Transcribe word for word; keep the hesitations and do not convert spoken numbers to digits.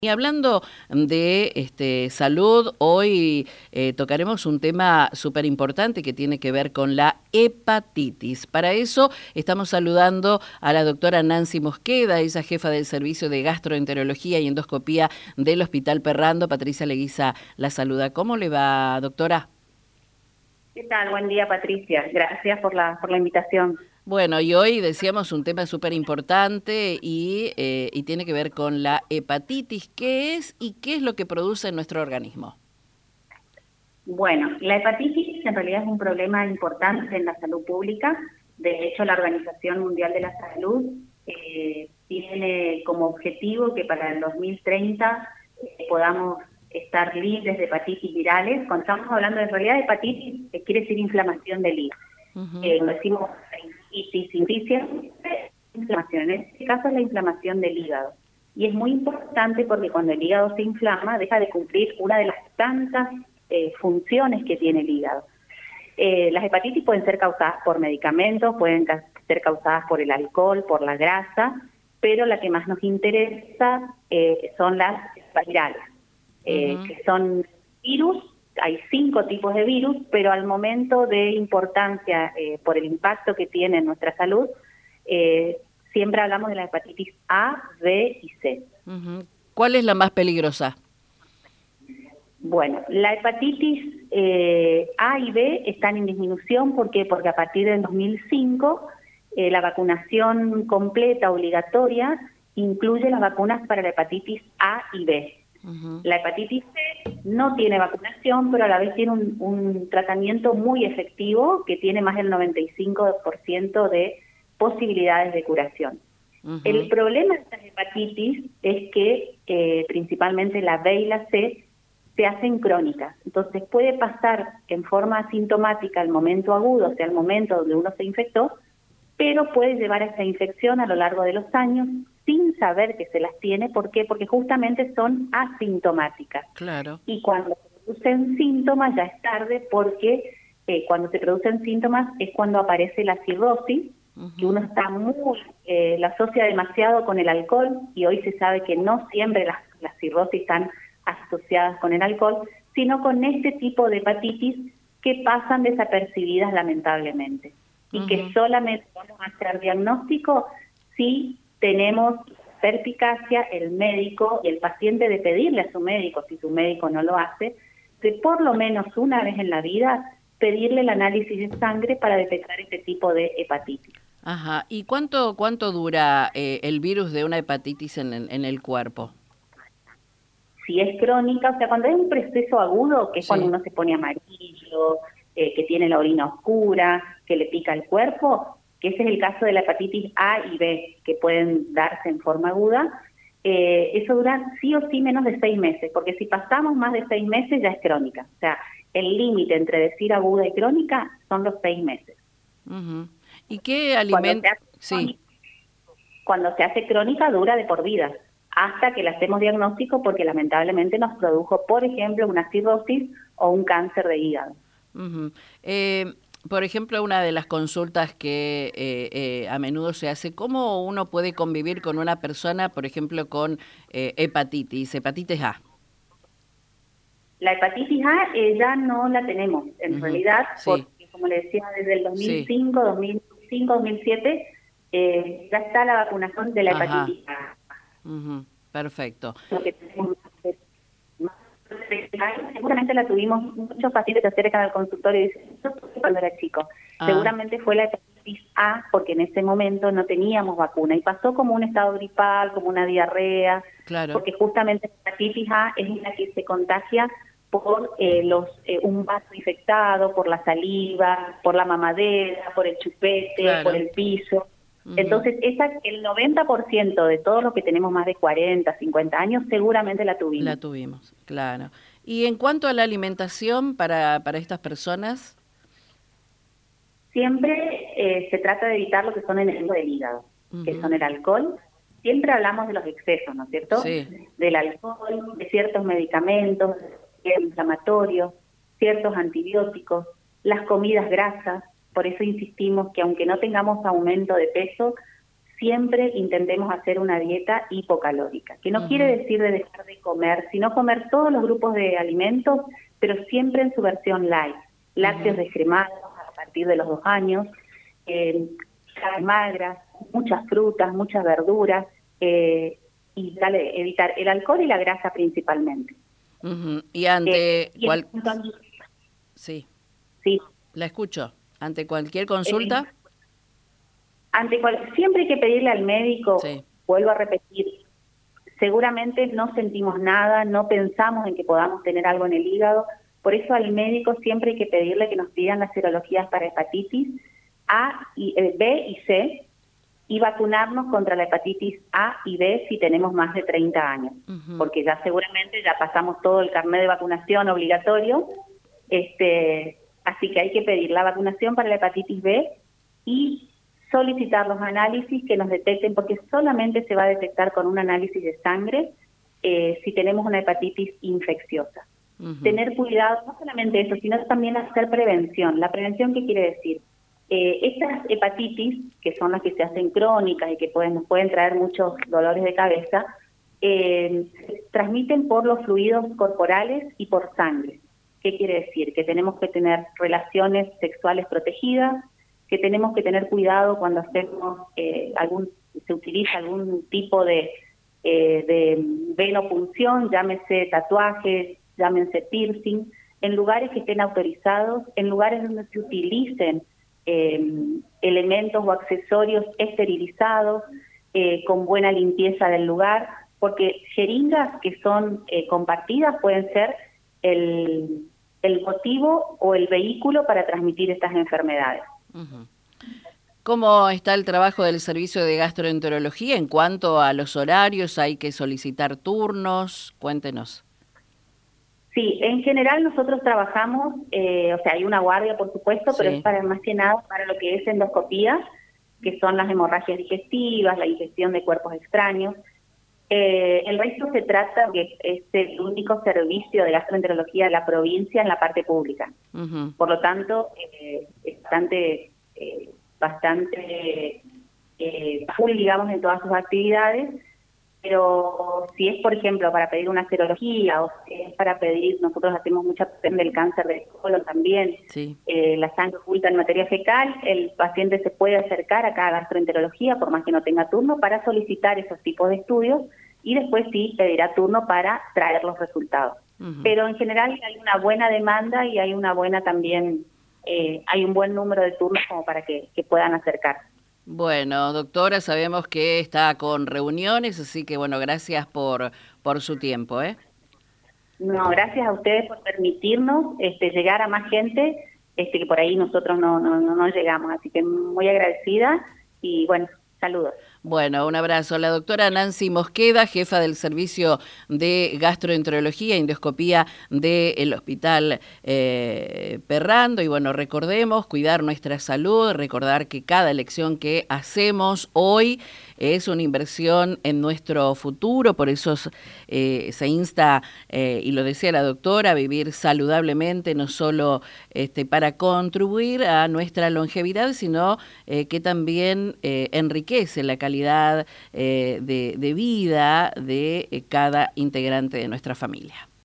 Y hablando de este, salud, hoy eh, tocaremos un tema súper importante que tiene que ver con la hepatitis. Para eso estamos saludando a la doctora Nancy Mosqueda, ella es jefa del Servicio de Gastroenterología y Endoscopía del Hospital Perrando. Patricia Leguiza la saluda. ¿Cómo le va, doctora? ¿Qué tal? Buen día, Patricia. Gracias por la, por la invitación. Bueno, y hoy decíamos un tema súper importante y, eh, y tiene que ver con la hepatitis. ¿Qué es y qué es lo que produce en nuestro organismo? Bueno, la hepatitis en realidad es un problema importante en la salud pública. De hecho, la Organización Mundial de la Salud eh, tiene como objetivo que para el dos mil treinta eh, podamos estar libres de hepatitis virales. Cuando estamos hablando de, en realidad de hepatitis, eh, quiere decir inflamación del hígado. Uh-huh. Eh, decimos hepatitis inflamación. En este caso es la inflamación del hígado. Y es muy importante porque cuando el hígado se inflama, deja de cumplir una de las tantas eh, funciones que tiene el hígado. Eh, las hepatitis pueden ser causadas por medicamentos, pueden ca ser causadas por el alcohol, por la grasa, pero la que más nos interesa eh, son las virales, eh, uh-huh. que son virus. Hay cinco tipos de virus, pero al momento de importancia eh, por el impacto que tiene en nuestra salud, eh, siempre hablamos de la hepatitis A, B y C. Uh-huh. ¿Cuál es la más peligrosa? Bueno, la hepatitis eh, A y B están en disminución. ¿Por qué? Porque a partir del dos mil cinco eh, la vacunación completa obligatoria incluye las vacunas para la hepatitis A y B. Uh-huh. La hepatitis C no tiene vacunación, pero a la vez tiene un, un tratamiento muy efectivo que tiene más del noventa y cinco por ciento de posibilidades de curación. Uh-huh. El problema de estas hepatitis es que eh, principalmente la B y la C se hacen crónicas. Entonces puede pasar en forma asintomática al momento agudo, o sea, al momento donde uno se infectó, pero puede llevar a esa infección a lo largo de los años sin saber que se las tiene. ¿Por qué? Porque justamente son asintomáticas. Claro. Y cuando se producen síntomas ya es tarde, porque eh, cuando se producen síntomas es cuando aparece la cirrosis, uh-huh. que uno está muy, eh, la asocia demasiado con el alcohol, y hoy se sabe que no siempre las, las cirrosis están asociadas con el alcohol, sino con este tipo de hepatitis que pasan desapercibidas lamentablemente. Y uh-huh. que solamente vamos a hacer diagnóstico si tenemos perspicacia, el médico y el paciente de pedirle a su médico, si su médico no lo hace, de por lo menos una vez en la vida pedirle el análisis de sangre para detectar este tipo de hepatitis. Ajá. ¿Y cuánto cuánto dura eh, el virus de una hepatitis en, en el cuerpo? Si es crónica, o sea, cuando hay un proceso agudo, que es sí. cuando uno se pone amarillo, eh, que tiene la orina oscura, que le pica el cuerpo, que ese es el caso de la hepatitis A y B, que pueden darse en forma aguda, eh, eso dura sí o sí menos de seis meses, porque si pasamos más de seis meses ya es crónica. O sea, el límite entre decir aguda y crónica son los seis meses. Uh-huh. ¿Y qué alimento? Sí. Cuando se hace crónica dura de por vida, hasta que le hacemos diagnóstico, porque lamentablemente nos produjo, por ejemplo, una cirrosis o un cáncer de hígado. Uh-huh. eh, Por ejemplo, una de las consultas que eh, eh, a menudo se hace, ¿cómo uno puede convivir con una persona, por ejemplo, con eh, hepatitis, hepatitis A? La hepatitis A eh, ya no la tenemos, en uh-huh. realidad, sí. porque como le decía, desde el dos mil cinco, sí. dos mil cinco, dos mil siete, eh, ya está la vacunación de la hepatitis A. Uh-huh. Perfecto. Lo que tenemos, seguramente la tuvimos muchos pacientes que se acercan al consultorio y dicen, yo cuando era chico, ah. seguramente fue la hepatitis A, porque en ese momento no teníamos vacuna y pasó como un estado gripal, como una diarrea, claro. porque justamente la hepatitis A es la que se contagia por eh, los eh, un vaso infectado, por la saliva, por la mamadera, por el chupete, claro. por el piso. Uh-huh. Entonces, esa, el noventa por ciento de todos los que tenemos más de cuarenta, cincuenta años, seguramente la tuvimos. La tuvimos, claro. Y en cuanto a la alimentación para, para estas personas, siempre eh, se trata de evitar lo que son enemigos del hígado, uh-huh. que son el alcohol. Siempre hablamos de los excesos, ¿no es cierto? Sí. Del alcohol, de ciertos medicamentos inflamatorios, ciertos antibióticos, las comidas grasas. Por eso insistimos que aunque no tengamos aumento de peso, siempre intentemos hacer una dieta hipocalórica, que no Uh-huh. quiere decir de dejar de comer, sino comer todos los grupos de alimentos, pero siempre en su versión light. Lácteos Uh-huh. descremados a partir de los dos años, eh, carnes magras, muchas frutas, muchas verduras, eh, y dale, evitar el alcohol y la grasa principalmente. Uh-huh. Y ante Eh, y cual... entonces, Sí, sí. la escucho. Ante cualquier consulta... Eh, ante cual, siempre hay que pedirle al médico, Sí. vuelvo a repetir, seguramente no sentimos nada, no pensamos en que podamos tener algo en el hígado, por eso al médico siempre hay que pedirle que nos pidan las serologías para hepatitis A, y, eh, B y C, y vacunarnos contra la hepatitis A y B si tenemos más de treinta años, Uh-huh. porque ya seguramente ya pasamos todo el carnet de vacunación obligatorio, este, así que hay que pedir la vacunación para la hepatitis B y solicitar los análisis que nos detecten, porque solamente se va a detectar con un análisis de sangre eh, si tenemos una hepatitis infecciosa. Uh-huh. Tener cuidado, no solamente eso, sino también hacer prevención. ¿La prevención qué quiere decir? Eh, estas hepatitis, que son las que se hacen crónicas y que pueden, nos pueden traer muchos dolores de cabeza, eh, se transmiten por los fluidos corporales y por sangre. ¿Qué quiere decir? Que tenemos que tener relaciones sexuales protegidas, que tenemos que tener cuidado cuando hacemos eh, algún, se utiliza algún tipo de, eh, de venopunción, llámese tatuajes, llámense piercing, en lugares que estén autorizados, en lugares donde se utilicen eh, elementos o accesorios esterilizados, eh, con buena limpieza del lugar, porque jeringas que son eh, compartidas pueden ser el, el motivo o el vehículo para transmitir estas enfermedades. Uh-huh. ¿Cómo está el trabajo del servicio de gastroenterología en cuanto a los horarios? ¿Hay que solicitar turnos? Cuéntenos. Sí, en general nosotros trabajamos, eh, o sea, hay una guardia por supuesto, Sí. pero es para más que nada para lo que es endoscopía, que son las hemorragias digestivas, la ingestión de cuerpos extraños. Eh, el resto se trata que es el único servicio de gastroenterología de la provincia en la parte pública. Uh-huh. Por lo tanto, eh, es bastante, eh, bastante eh, full, digamos, en todas sus actividades, pero si es, por ejemplo, para pedir una serología o si es para pedir, nosotros hacemos mucha presión del cáncer del colon también, Sí. eh, la sangre oculta en materia fecal, el paciente se puede acercar acá a gastroenterología, por más que no tenga turno, para solicitar esos tipos de estudios y después sí pedirá turno para traer los resultados. Uh-huh. Pero en general hay una buena demanda y hay una buena también, eh, hay un buen número de turnos como para que, que puedan acercarse. Bueno, doctora, sabemos que está con reuniones, así que bueno, gracias por, por su tiempo, ¿eh? No, gracias a ustedes por permitirnos este, llegar a más gente, este, que por ahí nosotros no, no, no, no llegamos, así que muy agradecida y bueno, saludos. Bueno, un abrazo. La doctora Nancy Mosqueda, jefa del Servicio de Gastroenterología e Endoscopía del Hospital eh, Perrando. Y bueno, recordemos cuidar nuestra salud, recordar que cada elección que hacemos hoy es una inversión en nuestro futuro, por eso eh, se insta, eh, y lo decía la doctora, a vivir saludablemente, no solo este, para contribuir a nuestra longevidad, sino eh, que también eh, enriquece la calidad eh, de, de vida de eh, cada integrante de nuestra familia.